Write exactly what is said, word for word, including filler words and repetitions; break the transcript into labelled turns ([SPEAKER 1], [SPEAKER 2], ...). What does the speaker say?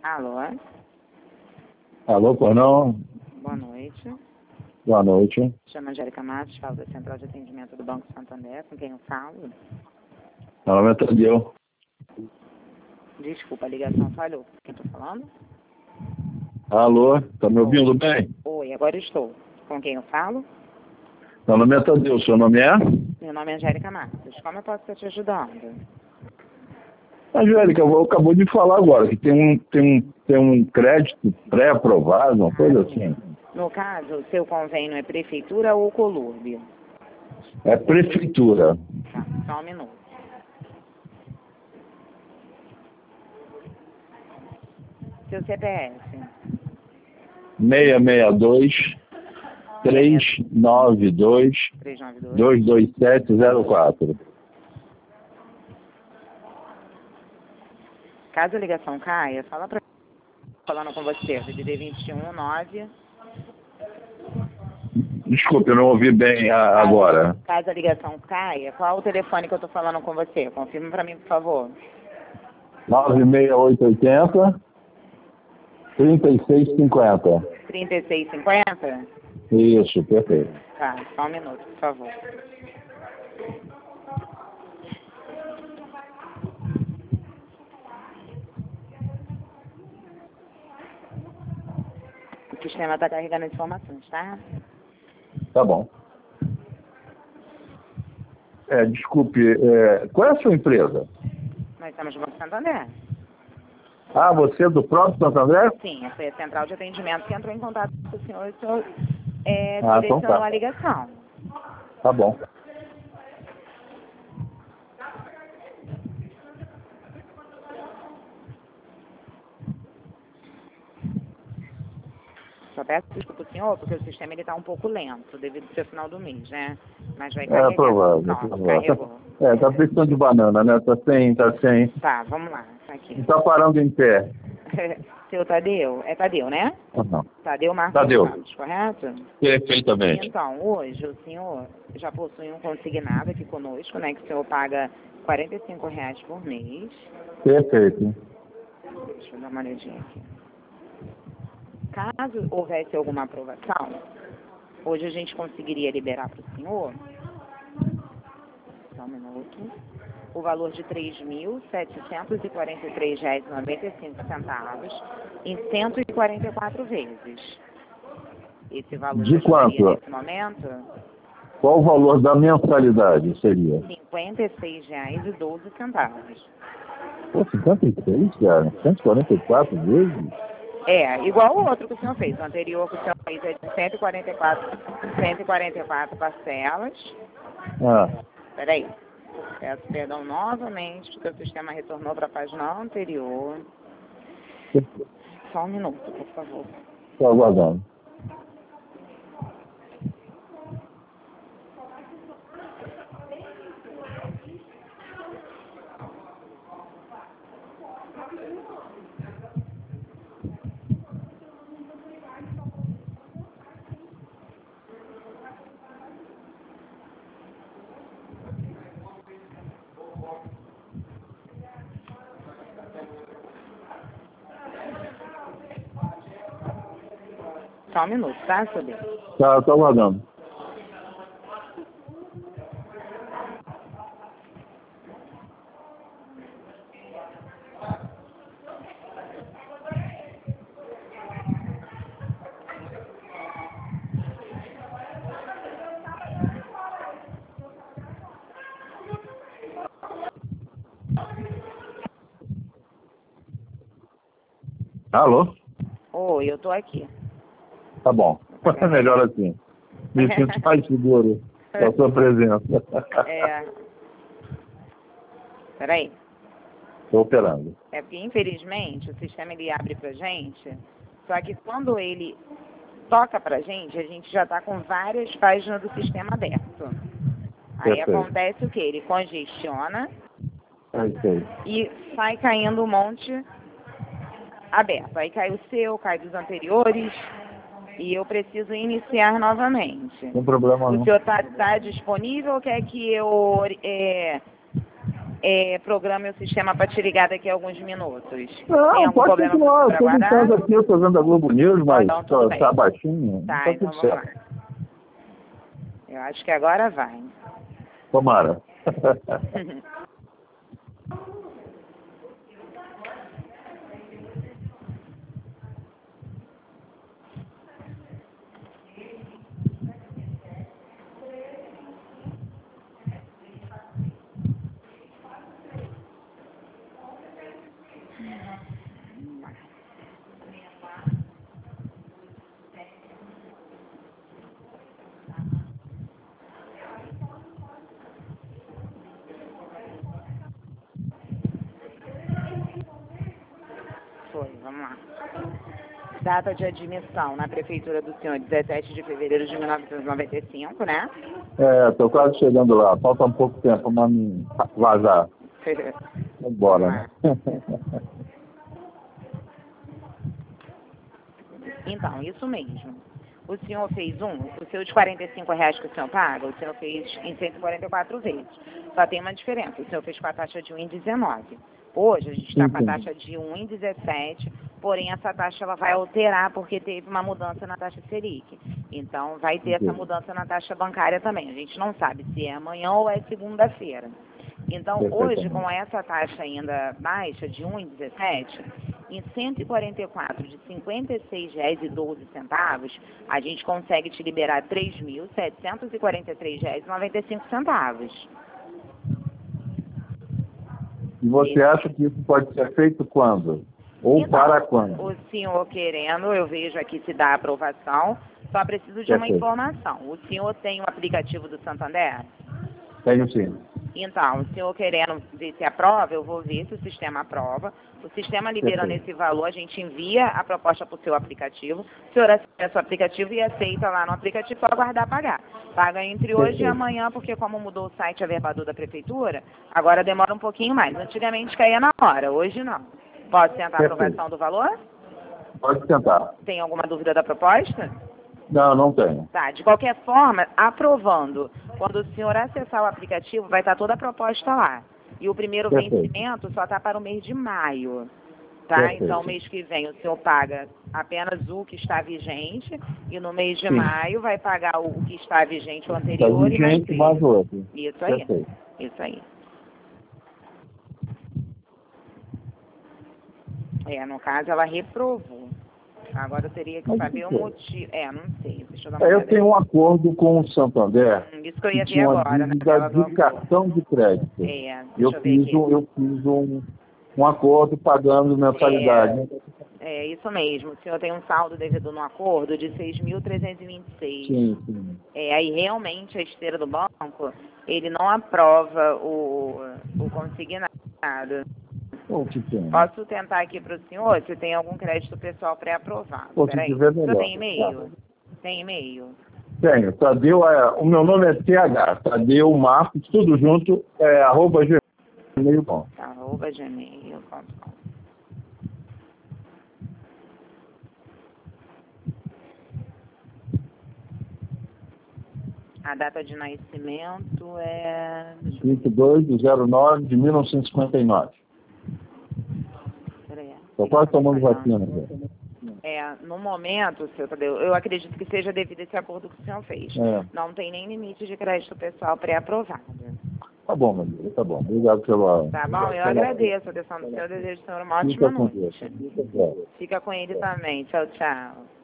[SPEAKER 1] Alô?
[SPEAKER 2] Alô, por não?
[SPEAKER 1] Boa noite.
[SPEAKER 2] Boa noite.
[SPEAKER 1] Chama Angélica Matos, falo da Central de Atendimento do Banco Santander. Com quem eu falo?
[SPEAKER 2] Meu nome é Tadeu.
[SPEAKER 1] Desculpa, a ligação falhou. Quem estou falando?
[SPEAKER 2] Alô, tá me ouvindo bem?
[SPEAKER 1] Oi, agora estou. Com quem eu falo?
[SPEAKER 2] Meu nome é Tadeu, seu nome é?
[SPEAKER 1] Meu nome é Angélica Matos. Como eu posso estar te ajudando?
[SPEAKER 2] Angélica, eu acabou de falar agora que tem um, tem um, tem um crédito pré-aprovado, uma coisa assim.
[SPEAKER 1] No caso, o seu convênio é prefeitura ou colúrbio?
[SPEAKER 2] É prefeitura.
[SPEAKER 1] Tá, só um minuto. Seu C P F?
[SPEAKER 2] seis seis dois, três nove dois,
[SPEAKER 1] três nove dois.
[SPEAKER 2] dois dois sete zero quatro.
[SPEAKER 1] Caso a ligação caia, fala pra falando com você, D D D vinte e um nove.
[SPEAKER 2] Desculpe, eu não ouvi bem a, agora.
[SPEAKER 1] Caso a ligação caia, qual o telefone que eu estou falando com você? Confirme para mim, por favor.
[SPEAKER 2] nove seis oito oito zero, três seis cinco zero.
[SPEAKER 1] trinta e seis cinquenta?
[SPEAKER 2] Isso, perfeito.
[SPEAKER 1] Tá, só um minuto, por favor. O sistema está carregando as informações, tá?
[SPEAKER 2] Tá bom. É, desculpe, é, qual é a sua empresa?
[SPEAKER 1] Nós estamos no Banco Santander.
[SPEAKER 2] Ah, você é do próprio Santo André?
[SPEAKER 1] Sim, foi a central de atendimento que entrou em contato com o senhor e o senhor é,
[SPEAKER 2] Ah, então
[SPEAKER 1] direcionou
[SPEAKER 2] tá.
[SPEAKER 1] a ligação.
[SPEAKER 2] Tá bom.
[SPEAKER 1] Só peço desculpa ao senhor, porque o sistema está um pouco lento, devido ao final do mês, né? Mas vai
[SPEAKER 2] É
[SPEAKER 1] carregar.
[SPEAKER 2] provável.
[SPEAKER 1] Não,
[SPEAKER 2] provável.
[SPEAKER 1] carregou.
[SPEAKER 2] É, tá precisando de banana, né? Tá sem, tá sem.
[SPEAKER 1] Tá, vamos lá, tá aqui.
[SPEAKER 2] Não tá parando em pé.
[SPEAKER 1] Seu Tadeu, é Tadeu, né?
[SPEAKER 2] Ah, não.
[SPEAKER 1] Tadeu Marcos
[SPEAKER 2] Tadeu.
[SPEAKER 1] Santos, correto?
[SPEAKER 2] Perfeitamente.
[SPEAKER 1] Então, hoje o senhor já possui um consignado aqui conosco, né? Que o senhor paga quarenta e cinco reais por mês.
[SPEAKER 2] Perfeito.
[SPEAKER 1] Deixa eu dar uma olhadinha aqui. Caso houvesse alguma aprovação, hoje a gente conseguiria liberar para o senhor, só um minuto, o valor de três mil setecentos e quarenta e três reais e noventa e cinco centavos em cento e quarenta e quatro vezes. Esse valor
[SPEAKER 2] De quanto?
[SPEAKER 1] nesse momento,
[SPEAKER 2] Qual o valor da mensalidade seria?
[SPEAKER 1] cinquenta e seis reais e doze centavos.
[SPEAKER 2] Pô, cinquenta e seis, cara? cento e quarenta e quatro vezes?
[SPEAKER 1] É, igual o outro que o senhor fez. O anterior que o senhor fez é de cento e quarenta e quatro, cento e quarenta e quatro parcelas.
[SPEAKER 2] Ah,
[SPEAKER 1] Peraí. Peço perdão novamente, porque o sistema retornou para a página anterior. Só um minuto, por favor.
[SPEAKER 2] tô aguardando.
[SPEAKER 1] Só um minuto, tá, seu bem?
[SPEAKER 2] Tá, tô aguardando. Alô?
[SPEAKER 1] Oi, eu tô aqui.
[SPEAKER 2] Tá bom. É melhor assim. Me sinto mais seguro com a sua presença.
[SPEAKER 1] É. Peraí.
[SPEAKER 2] Estou operando.
[SPEAKER 1] É porque, infelizmente, o sistema ele abre pra gente, só que quando ele toca pra gente, a gente já tá com várias páginas do sistema aberto. Aí
[SPEAKER 2] Perfeito.
[SPEAKER 1] acontece o quê? Ele congestiona
[SPEAKER 2] É isso aí.
[SPEAKER 1] e sai caindo um monte aberto. Aí cai o seu, cai dos anteriores e eu preciso iniciar novamente.
[SPEAKER 2] Não tem problema
[SPEAKER 1] O
[SPEAKER 2] não.
[SPEAKER 1] senhor está tá disponível ou quer que eu é, É, programa o sistema para te ligar daqui a alguns minutos.
[SPEAKER 2] Não,
[SPEAKER 1] Tem algum
[SPEAKER 2] pode
[SPEAKER 1] problema
[SPEAKER 2] continuar.
[SPEAKER 1] para
[SPEAKER 2] Estou
[SPEAKER 1] guardar?
[SPEAKER 2] ligando aqui, eu estou vendo a Globo News, mas
[SPEAKER 1] Então, tudo
[SPEAKER 2] está
[SPEAKER 1] bem.
[SPEAKER 2] tá baixinho.
[SPEAKER 1] Tá,
[SPEAKER 2] Tá
[SPEAKER 1] então
[SPEAKER 2] tudo
[SPEAKER 1] vamos
[SPEAKER 2] certo.
[SPEAKER 1] lá. Eu acho que agora vai.
[SPEAKER 2] Tomara.
[SPEAKER 1] Foi, vamos lá. Data de admissão na prefeitura do senhor, dezessete de fevereiro de mil novecentos e noventa e cinco, né?
[SPEAKER 2] É, estou quase chegando lá. Falta um pouco tempo para me vazar. Vambora, né?
[SPEAKER 1] Então, isso mesmo. O senhor fez um, o seu de quarenta e cinco reais que o senhor paga, o senhor fez em cento e quarenta e quatro vezes. Só tem uma diferença, o senhor fez com a taxa de um vírgula dezenove. Hoje a gente está com a taxa de um vírgula dezessete, porém essa taxa ela vai alterar porque teve uma mudança na taxa Selic. Então vai ter essa mudança na taxa bancária também. A gente não sabe se é amanhã ou é segunda-feira. Então hoje, com essa taxa ainda baixa de um vírgula dezessete, em cento e quarenta e quatro de cinquenta e seis reais e doze centavos, a gente consegue te liberar três mil setecentos e quarenta e três reais e noventa e cinco centavos.
[SPEAKER 2] E você acha que isso pode ser feito quando? Ou
[SPEAKER 1] então,
[SPEAKER 2] para quando?
[SPEAKER 1] O senhor querendo, eu vejo aqui se dá aprovação, só preciso de uma
[SPEAKER 2] Perfeito.
[SPEAKER 1] informação. O senhor tem o aplicativo do Santander?
[SPEAKER 2] Tenho sim.
[SPEAKER 1] Então, o senhor querendo ver se aprova, eu vou ver se o sistema aprova. O sistema liberando
[SPEAKER 2] Perfeito.
[SPEAKER 1] esse valor, a gente envia a proposta para o seu aplicativo. O senhor acessa o aplicativo e aceita lá no aplicativo, só aguardar pagar. Paga entre hoje
[SPEAKER 2] Perfeito.
[SPEAKER 1] e amanhã, porque como mudou o site averbador da prefeitura, agora demora um pouquinho mais. Antigamente caía na hora, hoje não. Pode tentar a
[SPEAKER 2] Perfeito.
[SPEAKER 1] aprovação do valor?
[SPEAKER 2] Pode tentar.
[SPEAKER 1] Tem alguma dúvida da proposta?
[SPEAKER 2] Não, não tenho.
[SPEAKER 1] Tá, de qualquer forma, aprovando. Quando o senhor acessar o aplicativo, vai estar toda a proposta lá. E o primeiro
[SPEAKER 2] Perfeito.
[SPEAKER 1] vencimento só está para o mês de maio. Tá?
[SPEAKER 2] Perfeito.
[SPEAKER 1] Então, mês que vem o senhor paga apenas o que está vigente e no mês de
[SPEAKER 2] Sim.
[SPEAKER 1] maio vai pagar o que está vigente, o
[SPEAKER 2] Está
[SPEAKER 1] anterior e mais
[SPEAKER 2] vigente mais
[SPEAKER 1] três.
[SPEAKER 2] o outro.
[SPEAKER 1] Isso aí.
[SPEAKER 2] Perfeito.
[SPEAKER 1] Isso aí. É, no caso, ela reprovou. Agora eu teria que
[SPEAKER 2] Mas
[SPEAKER 1] saber o
[SPEAKER 2] por quê?
[SPEAKER 1] motivo. É, não sei. Deixa eu dar uma
[SPEAKER 2] É, eu
[SPEAKER 1] olhada.
[SPEAKER 2] tenho um acordo com o Santander
[SPEAKER 1] Hum, Isso que eu
[SPEAKER 2] que
[SPEAKER 1] ia ver
[SPEAKER 2] tinha uma
[SPEAKER 1] agora, na
[SPEAKER 2] dívida
[SPEAKER 1] tela do
[SPEAKER 2] de cartão de crédito.
[SPEAKER 1] É, deixa
[SPEAKER 2] Eu
[SPEAKER 1] eu ver
[SPEAKER 2] fiz,
[SPEAKER 1] aqui.
[SPEAKER 2] um, eu fiz um, um acordo pagando mensalidade.
[SPEAKER 1] É isso mesmo. O senhor tem um saldo devido no acordo de seis mil trezentos e vinte e seis.
[SPEAKER 2] Sim, sim.
[SPEAKER 1] É, aí realmente a esteira do banco, ele não aprova o, o consignado.
[SPEAKER 2] Pô, que pena.
[SPEAKER 1] Posso tentar aqui para o senhor se tem algum crédito pessoal pré-aprovado.
[SPEAKER 2] Pô, se
[SPEAKER 1] Peraí.
[SPEAKER 2] tiver,
[SPEAKER 1] O senhor
[SPEAKER 2] melhor.
[SPEAKER 1] tem e-mail? Tem e-mail?
[SPEAKER 2] Tenho. Tadeu, é, o meu nome é T H. Tadeu Marcos, tudo junto, é arroba gmail ponto com.
[SPEAKER 1] Arroba gmail ponto com. A data de nascimento é...
[SPEAKER 2] vinte e dois de zero nove de mil novecentos e cinquenta e nove.
[SPEAKER 1] Peraí.
[SPEAKER 2] Estou quase tomando vacina. Já.
[SPEAKER 1] É, no momento, seu Tadeu, eu acredito que seja devido a esse acordo que o senhor fez.
[SPEAKER 2] É.
[SPEAKER 1] Não tem nem limite de crédito pessoal pré-aprovado.
[SPEAKER 2] Tá bom, meu amigo, tá bom. Obrigado pela...
[SPEAKER 1] Tá bom? Eu agradeço a atenção do senhor. Eu desejo ao senhor uma ótima
[SPEAKER 2] Fica com Deus.
[SPEAKER 1] noite.
[SPEAKER 2] Fica com Deus.
[SPEAKER 1] Fica com ele também. Tchau, tchau.